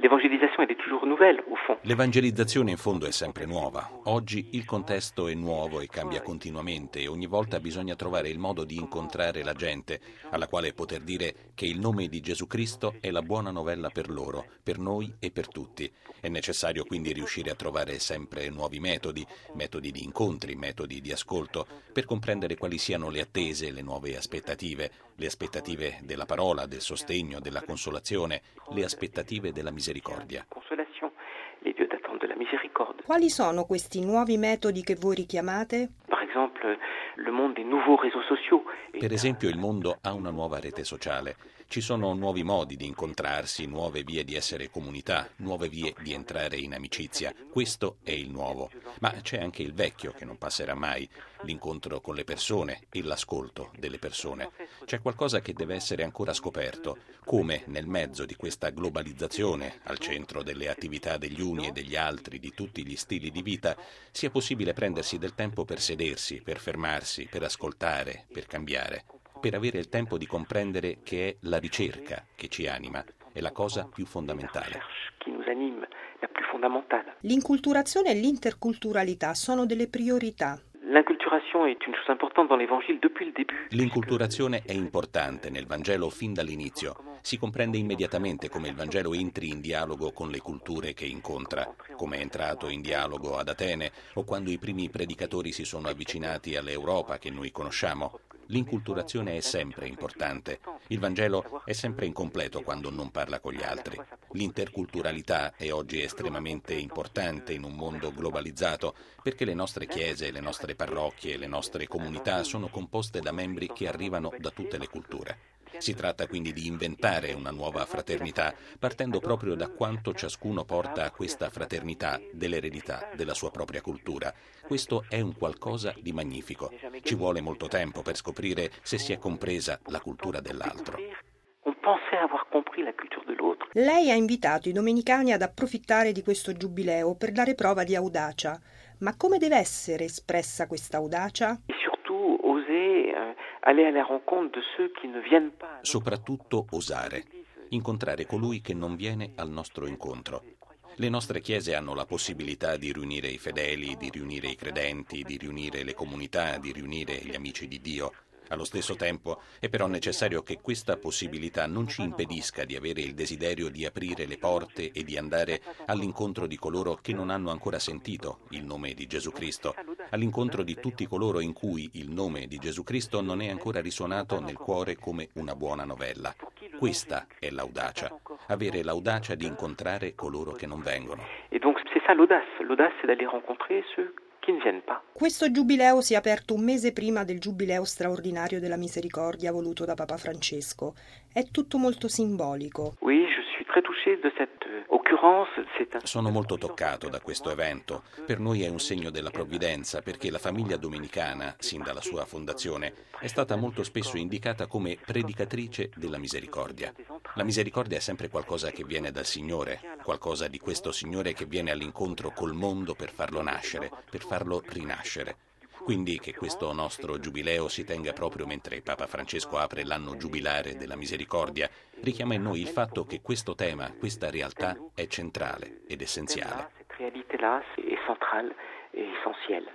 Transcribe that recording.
l'évangélisation elle est toujours nouvelle au fond. L'evangelizzazione in fondo è sempre nuova. Oggi il contesto è nuovo e cambia continuamente e ogni volta bisogna trovare il modo di incontrare la gente, alla quale poter dire che il nome di Gesù Cristo è la buona novella per loro, per noi e per tutti. È necessario quindi riuscire a trovare sempre nuovi metodi di incontri, metodi di ascolto, per comprendere quali siano le attese, le nuove aspettative, le aspettative della parola, del sostegno, della consolazione, le aspettative della misericordia. Les dieux d'attente de la miséricorde. Quali sono questi nuovi metodi che voi richiamate? Par exemple, le monde des nouveaux réseaux sociaux. Per esempio, il mondo ha una nuova rete sociale. Ci sono nuovi modi di incontrarsi, nuove vie di essere comunità, nuove vie di entrare in amicizia. Questo è il nuovo. Ma c'è anche il vecchio che non passerà mai, l'incontro con le persone e l'ascolto delle persone. C'è qualcosa che deve essere ancora scoperto, come nel mezzo di questa globalizzazione, al centro delle attività degli uni e degli altri, di tutti gli stili di vita, sia possibile prendersi del tempo per sedersi, per fermarsi, per ascoltare, per cambiare, per avere il tempo di comprendere che è la ricerca che ci anima, è la cosa più fondamentale. L'inculturazione e l'interculturalità sono delle priorità. L'inculturation est une chose importante dans l'évangile depuis le début. L'inculturazione è importante nel Vangelo fin dall'inizio. Si comprende immediatamente come il Vangelo entri in dialogo con le culture che incontra, come è entrato in dialogo ad Atene o quando i primi predicatori si sono avvicinati all'Europa che noi conosciamo. L'inculturazione è sempre importante. Il Vangelo è sempre incompleto quando non parla con gli altri. L'interculturalità è oggi estremamente importante in un mondo globalizzato perché le nostre chiese, le nostre parrocchie, le nostre comunità sono composte da membri che arrivano da tutte le culture. Si tratta quindi di inventare una nuova fraternità, partendo proprio da quanto ciascuno porta a questa fraternità dell'eredità della sua propria cultura. Questo è un qualcosa di magnifico. Ci vuole molto tempo per scoprire se si è compresa la cultura dell'altro. Lei ha invitato i domenicani ad approfittare di questo giubileo per dare prova di audacia. Ma come deve essere espressa questa audacia? Soprattutto osare, incontrare colui che non viene al nostro incontro. Le nostre chiese hanno la possibilità di riunire i fedeli, di riunire i credenti, di riunire le comunità, di riunire gli amici di Dio. Allo stesso tempo è però necessario che questa possibilità non ci impedisca di avere il desiderio di aprire le porte e di andare all'incontro di coloro che non hanno ancora sentito il nome di Gesù Cristo, all'incontro di tutti coloro in cui il nome di Gesù Cristo non è ancora risuonato nel cuore come una buona novella. Questa è l'audacia, avere l'audacia di incontrare coloro che non vengono. Et donc c'est ça l'audace c'est d'aller rencontrer ceux qui ne viennent pas. Questo giubileo si è aperto un mese prima del giubileo straordinario della misericordia voluto da Papa Francesco. È tutto molto simbolico. Oui, je suis très touché de cette occurrence. Sono molto toccato da questo evento. Per noi è un segno della provvidenza perché la famiglia domenicana, sin dalla sua fondazione, è stata molto spesso indicata come predicatrice della misericordia. La misericordia è sempre qualcosa che viene dal Signore, qualcosa di questo Signore che viene all'incontro col mondo per farlo nascere, per farlo rinascere. Quindi che questo nostro giubileo si tenga proprio mentre Papa Francesco apre l'anno giubilare della misericordia, richiama in noi il fatto che questo tema, questa realtà è centrale ed essenziale. Cette réalité-là, c'est centrale et essentielle.